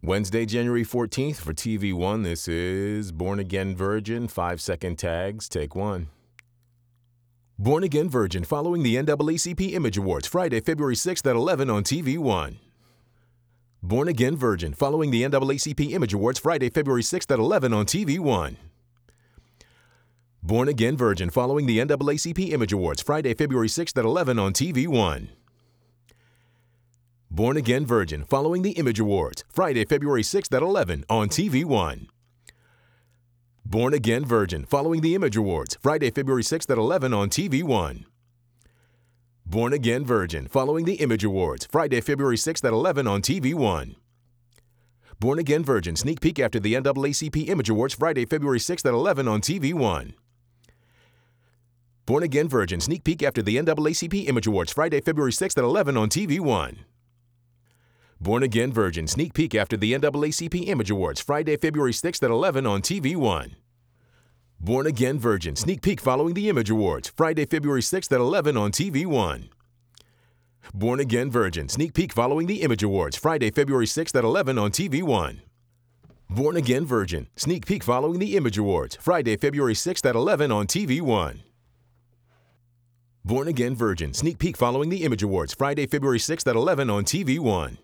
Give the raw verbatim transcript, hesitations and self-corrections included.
Wednesday, January fourteenth for T V One. This is Born Again Virgin, five-second tags, take one. Born Again Virgin, following the N double A C P Image Awards, Friday, February sixth at eleven on T V One. Born Again Virgin, following the N double A C P Image Awards, Friday, February sixth at eleven on T V One. Born Again Virgin, following the N double A C P Image Awards, Friday, February sixth at eleven on T V One. Born Again Virgin, following the Image Awards, Friday, February sixth at eleven on T V One. Born Again Virgin, following the Image Awards, Friday, February sixth at eleven on T V One. Born Again Virgin, following the Image Awards, Friday, February sixth at eleven on T V One. Born Again Virgin, sneak peek after the N double A C P Image Awards, Friday, February sixth at eleven on T V One. Born Again Virgin, sneak peek after the N double A C P Image Awards, Friday, February sixth at eleven on T V One. Born Again Virgin, sneak peek after the N double A C P Image Awards, Friday, February sixth at eleven on T V One. Born Again Virgin, sneak peek following the Image Awards, Friday, February sixth at eleven on T V One. Born Again Virgin, sneak peek following the Image Awards, Friday, February sixth at eleven on T V One. Born Again Virgin, sneak peek following the Image Awards, Friday, February sixth at eleven on T V One. Born Again Virgin, sneak peek following the Image Awards, Friday, February sixth at eleven on T V One.